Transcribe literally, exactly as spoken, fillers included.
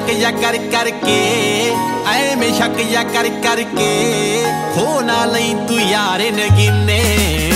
शक या कर करके ऐवें शक या कर करके खो ना लई तू यार नगीने